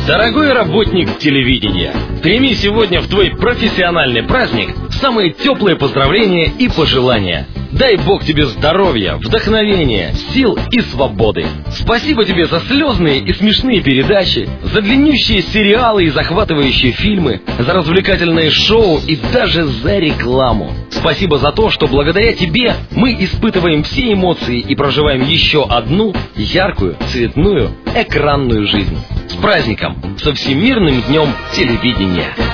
Дорогой работник телевидения, прими сегодня в твой профессиональный праздник самые теплые поздравления и пожелания. Дай Бог тебе здоровья, вдохновения, сил и свободы. Спасибо тебе за слезные и смешные передачи, за длиннющие сериалы и захватывающие фильмы, за развлекательные шоу и даже за рекламу. Спасибо за то, что благодаря тебе мы испытываем все эмоции и проживаем еще одну яркую, цветную, экранную жизнь. С праздником! Со Всемирным днем телевидения!